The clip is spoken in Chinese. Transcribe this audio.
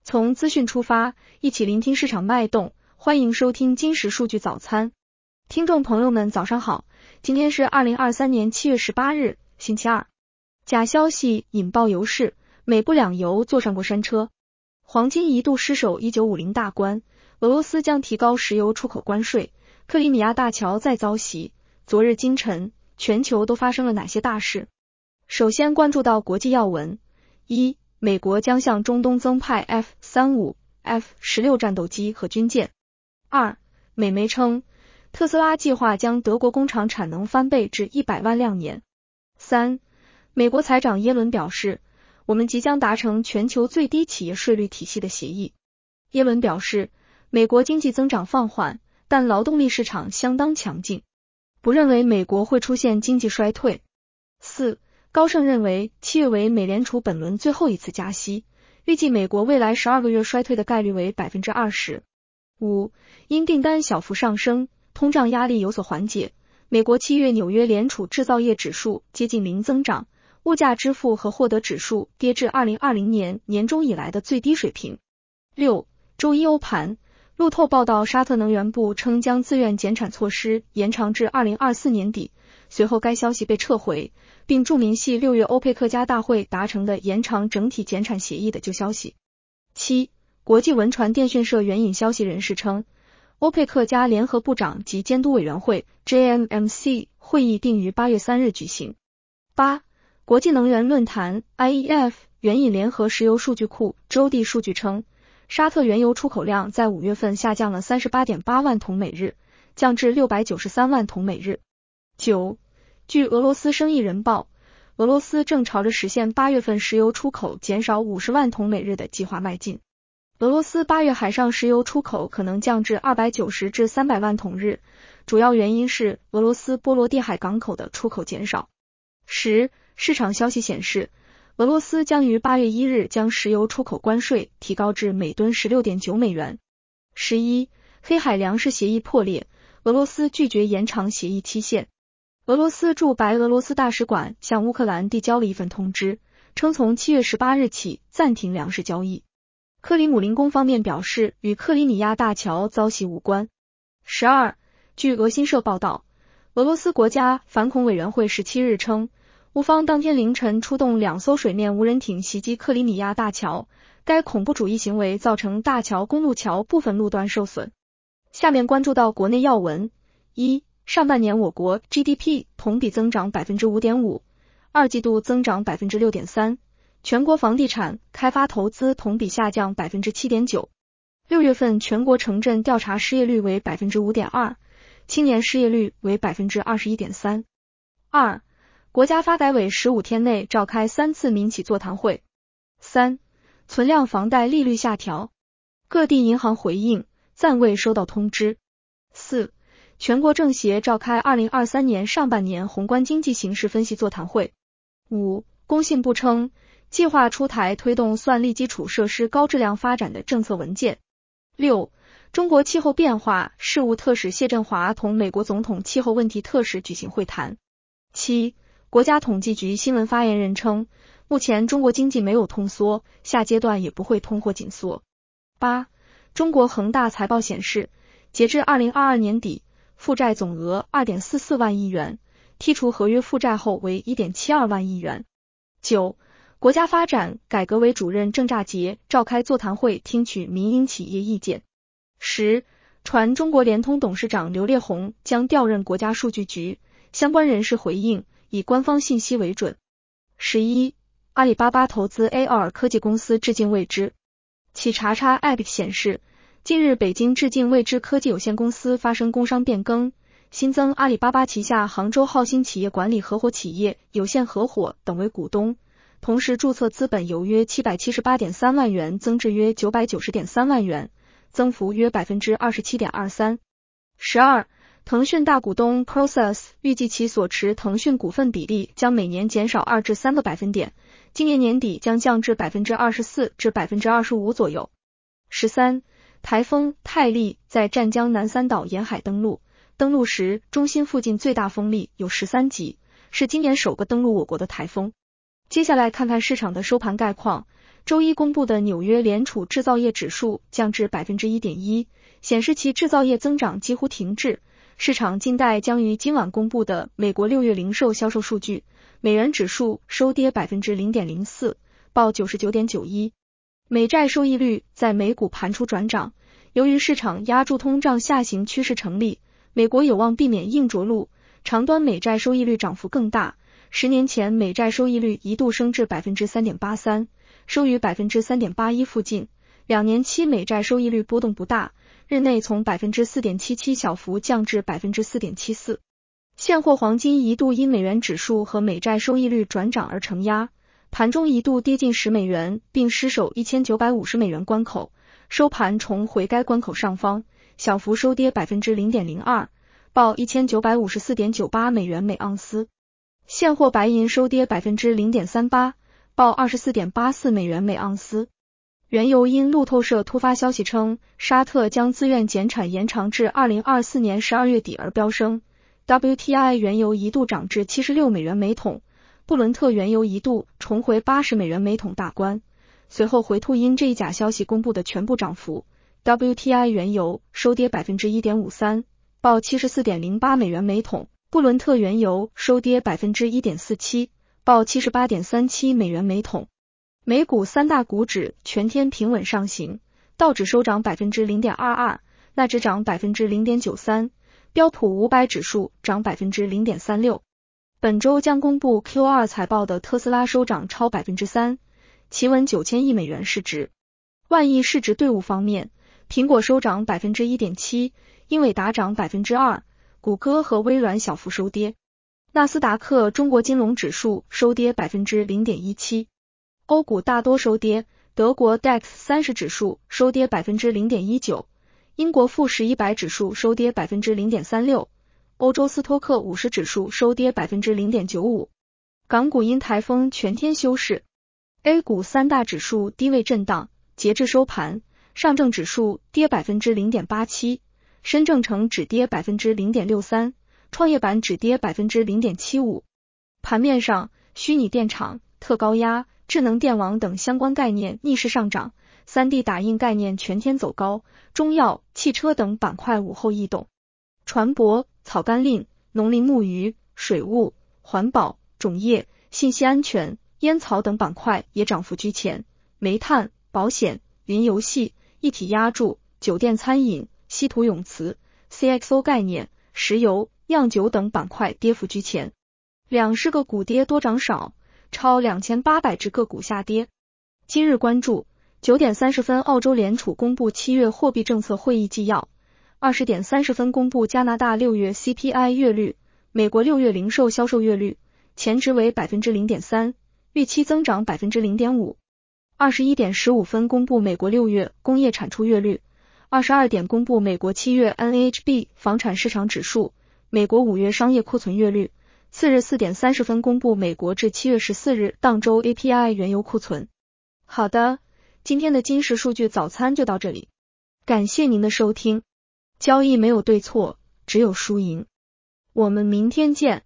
从资讯出发，一起聆听市场脉动，欢迎收听今时数据早餐。听众朋友们早上好，今天是2023年7月18日，星期二。假消息引爆油市，美布两油坐上过山车，黄金一度失守1950大关，俄罗斯将提高石油出口关税，克里米亚大桥再遭袭，昨日今晨，全球都发生了哪些大事？首先关注到国际要闻。一、美国将向中东增派 F-35、F-16 战斗机和军舰。二、美媒称，特斯拉计划将德国工厂产能翻倍至100万辆年。三、美国财长耶伦表示，我们即将达成全球最低企业税率体系的协议。耶伦表示，美国经济增长放缓，但劳动力市场相当强劲，不认为美国会出现经济衰退。四、高盛认为7月为美联储本轮最后一次加息，预计美国未来12个月衰退的概率为 20%。五、因订单小幅上升，通胀压力有所缓解，美国7月纽约联储制造业指数接近零增长，物价支付和获得指数跌至2020年年中以来的最低水平。六、周一欧盘，路透报道沙特能源部称将自愿减产措施延长至2024年底，随后该消息被撤回，并注明系6月欧佩克加大会达成的延长整体减产协议的旧消息。七、国际文传电讯社援引消息人士称，欧佩克加联合部长及监督委员会 JMMC 会议定于8月3日举行。八、国际能源论坛 IEF 援引联合石油数据库周地数据称，沙特原油出口量在5月份下降了 38.8 万桶每日，降至693万桶每日。九、据俄罗斯生意人报，俄罗斯正朝着实现8月份石油出口减少50万桶每日的计划迈进。俄罗斯8月海上石油出口可能降至290至300万桶日，主要原因是俄罗斯波罗的海港口的出口减少。十、市场消息显示，俄罗斯将于8月1日将石油出口关税提高至每吨 16.9 美元。11、黑海粮食协议破裂，俄罗斯拒绝延长协议期限。俄罗斯驻白俄罗斯大使馆向乌克兰递交了一份通知，称从7月18日起暂停粮食交易。克里姆林宫方面表示与克里米亚大桥遭袭无关。12、据俄新社报道，俄罗斯国家反恐委员会17日称，乌方当天凌晨出动2艘水面无人艇袭击克里米亚大桥，该恐怖主义行为造成大桥公路桥部分路段受损。下面关注到国内要闻。一、上半年我国 GDP 同比增长 5.5%， 二季度增长 6.3%， 全国房地产开发投资同比下降 7.9%。 6月份全国城镇调查失业率为 5.2%， 青年失业率为 21.3%。 二、国家发改委15天内召开3次民企座谈会。三、存量房贷利率下调，各地银行回应暂未收到通知。四、全国政协召开2023年上半年宏观经济形势分析座谈会。五、工信部称，计划出台推动算力基础设施高质量发展的政策文件。六、中国气候变化事务特使谢振华同美国总统气候问题特使举行会谈。七、国家统计局新闻发言人称，目前中国经济没有通缩，下阶段也不会通货紧缩。八、中国恒大财报显示，截至2022年底，负债总额 2.44 万亿元，剔除合约负债后为 1.72 万亿元。九、国家发展改革委主任郑乍杰召开座谈会听取民营企业意见。十、传中国联通董事长刘烈宏将调任国家数据局，相关人士回应，以官方信息为准。11、阿里巴巴投资 A2 科技公司智竞未知。企查查 App 显示，近日北京智竞未知科技有限公司发生工商变更，新增阿里巴巴旗下杭州浩鑫企业管理合伙企业有限合伙等为股东，同时注册资本由约 778.3 万元增至约 990.3 万元，增幅约 27.23%。12、腾讯大股东 Prosus 预计其所持腾讯股份比例将每年减少2至3个百分点，今年年底将降至 24% 至 25% 左右。13、台风泰利在湛江南三岛沿海登陆时中心附近最大风力有13级，是今年首个登陆我国的台风。接下来看看市场的收盘概况。 周一公布的纽约联储制造业指数降至 1.1%， 显示其制造业增长几乎停滞。市场静待将于今晚公布的美国6月零售销售数据，美元指数收跌 0.04%， 报 99.91。美债收益率在美股盘出转涨，由于市场押注通胀下行趋势成立，美国有望避免硬着陆，长端美债收益率涨幅更大。10年前美债收益率一度升至 3.83%， 收于 3.81% 附近，2年期美债收益率波动不大，日内从 4.77% 小幅降至 4.74%。现货黄金一度因美元指数和美债收益率转涨而承压，盘中一度跌近10美元，并失守1950美元关口，收盘重回该关口上方，小幅收跌 0.02%， 报 1954.98 美元每盎司。现货白银收跌 0.38%， 报 24.84 美元每盎司。原油因路透社突发消息称沙特将自愿减产延长至2024年12月底而飙升， WTI 原油一度涨至76美元每桶，布伦特原油一度重回80美元每桶大关，随后回吐因这一假消息公布的全部涨幅， WTI 原油收跌 1.53%， 报 74.08 美元每桶，布伦特原油收跌 1.47%， 报 78.37 美元每桶。美股三大股指全天平稳上行，道指收涨 0.22%， 纳指涨 0.93%， 标普500指数涨 0.36%。本周将公布 Q2 财报的特斯拉收涨超 3%， 企稳9000亿美元市值。万亿市值队伍方面，苹果收涨 1.7%， 英伟达涨 2%， 谷歌和微软小幅收跌。纳斯达克中国金融指数收跌 0.17%。欧股大多收跌，德国 DAX 30指数收跌 0.19%， 英国富时100指数收跌 0.36%， 欧洲斯托克50指数收跌 0.95%。港股因台风全天休市。A 股三大指数低位震荡，截至收盘，上证指数跌 0.87%， 深证成指跌 0.63%， 创业板指跌 0.75%。盘面上，虚拟电厂、特高压、智能电网等相关概念逆势上涨， 3D 打印概念全天走高，中药、汽车等板块午后异动。船舶、草甘膦、农林牧渔、水务、环保、种业、信息安全、烟草等板块也涨幅居前，煤炭、保险、云游戏、一体压铸、酒店餐饮、稀土永磁、CXO 概念、石油、酿酒等板块跌幅居前。两市个股跌多涨少，超2800只个股下跌。今日关注9点30分澳洲联储公布7月货币政策会议纪要，20点30分公布加拿大6月 CPI 月率，美国6月零售销售月率，前值为 0.3%， 预期增长 0.5%。21点15分公布美国6月工业产出月率，22点公布美国7月 NAHB 房产市场指数，美国5月商业库存月率。次日4点30分公布美国至7月14日当周 API 原油库存。好的，今天的金石数据早餐就到这里，感谢您的收听。交易没有对错，只有输赢。我们明天见。